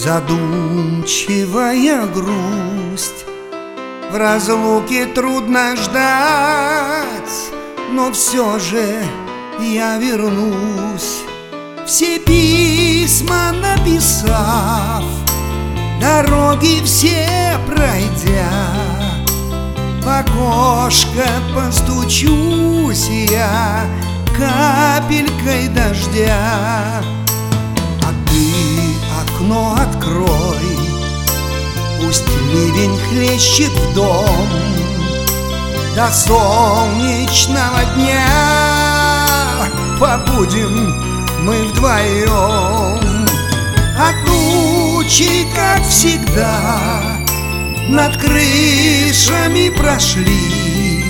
Задумчивая грусть, в разлуке трудно ждать, но все же я вернусь. Все письма написав, дороги все пройдя, в окошко постучусь я капелькой дождя. А ты окно открой, пусть ливень хлещет в дом. До солнечного дня побудем мы вдвоем. А тучи, как всегда, над крышами прошли.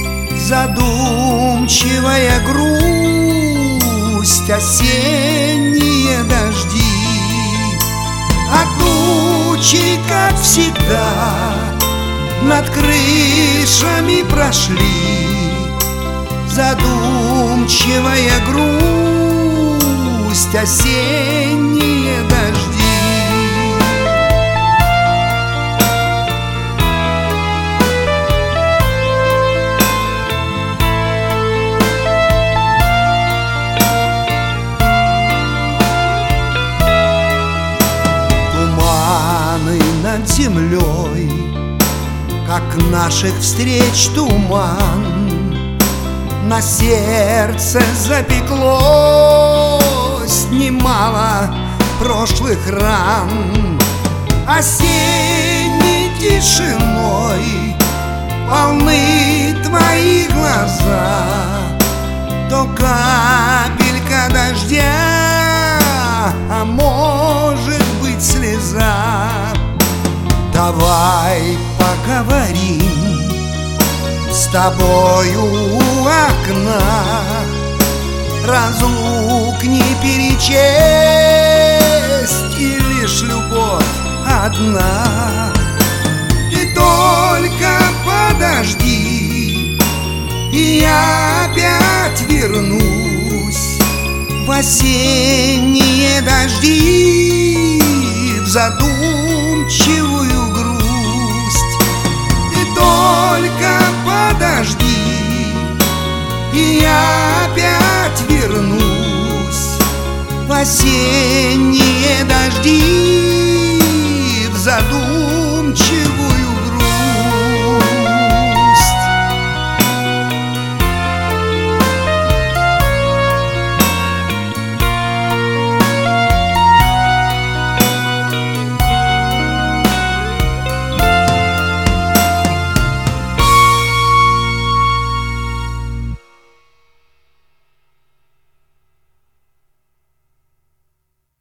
Задумчивая грусть, осенние дожди. А тучи, как всегда, над крышами прошли. Задумчивая грусть, осенние дожди. Над землей, как наших встреч туман, на сердце запеклось немало прошлых ран. Осенней тишиной полны твои глаза, то капелька дождя, а может быть слеза. Давай поговорим с тобою у окна, разлук не перечесть, и лишь любовь одна. Ты только подожди, и я опять вернусь в осенние дожди, в задумчивую грусть. Ты только подожди, и я опять вернусь в осенние дожди, в задумчивую